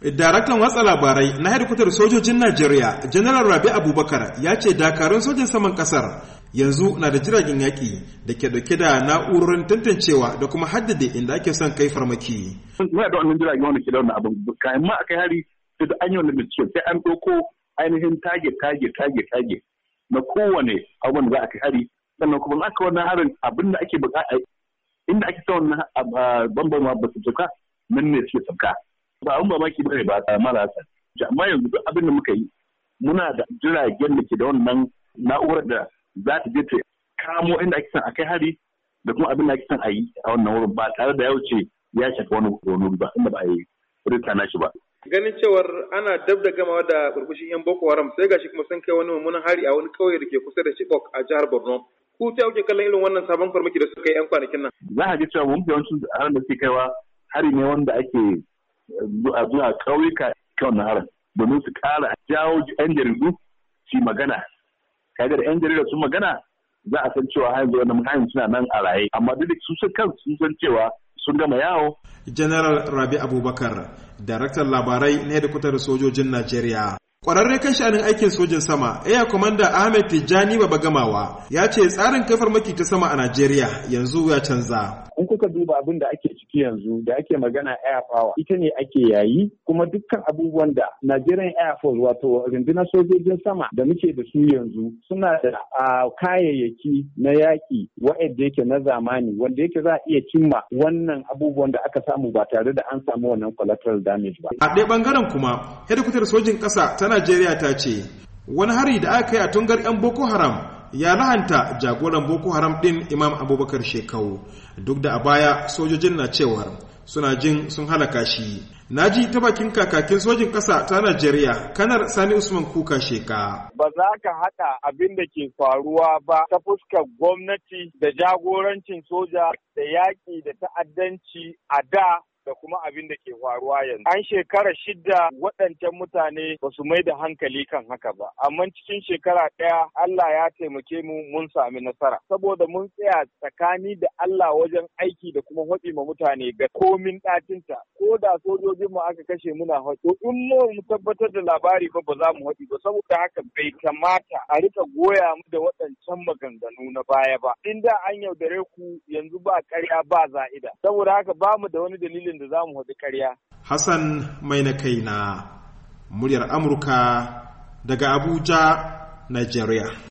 Daraktan watsa labarai na hedikwatar sojojin Najeriya, General Rabi Abubakar, ya ce dakarun sojin saman kasar yanzu na da jiragen yaƙi da ke dauke da na'urorin tantancewa da kuma haddade inda ake son kai farmaki. Muna da wannan jiragen wanda ke da wannan abin kayan ma aka hari sai da an yi wannan bincike sai an ɗauko ainihin target na kowane abin da za a kai hari, sannan kuma aka wannan harin abin da ake buƙata inda ake son wannan bambama ba su sauka nan ne suke sauka. Ba an mamaki bane ba a mara hasan. Amma yanzu duk abin da muka yi muna da jiragen da ke da wannan na'urar da za ta je ta kamo inda ake son a kai hari da kuma abin da ake son a yi a wannan wurin ba tare da ya wuce ya shafi wani ba inda ba a yi rita na shi ba. Ganin cewar ana dab da gamawa da burbushin 'yan Boko Haram sai gashi kuma sun kai wani mummunan hari a wani kauye da ke kusa da Chibok a jihar Borno. Ku ta kuke kallon irin wannan sabon farmaki da suka yi 'yan kwanakin nan? Za a ji cewa mun yawancin harin da suke kaiwa hari ne wanda ake zuwa ƙauyuka kan harin domin su ƙara jawo 'yan jaridu su magana. Kaga da 'yan jarida sun magana za a san cewa har yanzu wannan hanyar suna nan a raye, amma duk su kansu sun san cewa sun gama yawo. General Rabi Abubakar, daraktan labarai na hedikwatar sojojin Najeriya. Kwararre kan sha'anin aikin sojin sama, Air Commander Ahmed Tijjani Babagamawa ya ce tsarin kai farmaki ta sama a Najeriya yanzu ya canza. In kuka duba abin da ake ciki yanzu da ake magana air power ita ne ake yayi, kuma dukkan abubuwan da Nigerian Air Force wato rundunar sojojin sama da muke da su yanzu suna da kayayyaki na yaƙi wa'anda yake na zamani wanda yake za a iya cimma wannan abubuwan da aka samu ba tare da an samu wannan collateral damage ba. A ɗaya bangaren kuma hedikwatar sojin ƙasa ta Najeriya ta ce wani hari da aka yi a tungar 'yan Boko Haram ya lahanta jagoran Boko Haram ɗin Imam Abubakar Shekau, duk da a baya sojojin na cewar suna jin sun halaka shi. Na ji ta bakin kakakin sojin ƙasa ta Najeriya, Kanar Sani Usman Kuka Sheka. Ba za ka haɗa abin da ke faruwa ba ta fuskar gwamnati da jagorancin soja da yaƙi da ta'addanci a da kuma abin da ke faruwa yanzu. An shekara 6 waɗancan mutane ba su mai da hankali kan haka ba. Amma cikin shekara 1 Allah ya taimake mu mun sami nasara. Saboda mun tsaya tsakani da Allah wajen aiki da kuma haɗi ma mutane ga komin ɗacinta. Ko da sojojin mu aka kashe muna haɗo. In mu tabbatar da labari ba za mu haɗi ba. Saboda haka bai kamata a rika goya mu da waɗancan maganganu na baya ba. In da an yaudare ku yanzu ba ƙarya ba za'ida. Saboda haka ba mu da wani dalilin da za mu haɗu ƙarya. Hassan mai na kai na muryar Amurka daga Abuja, Nigeria.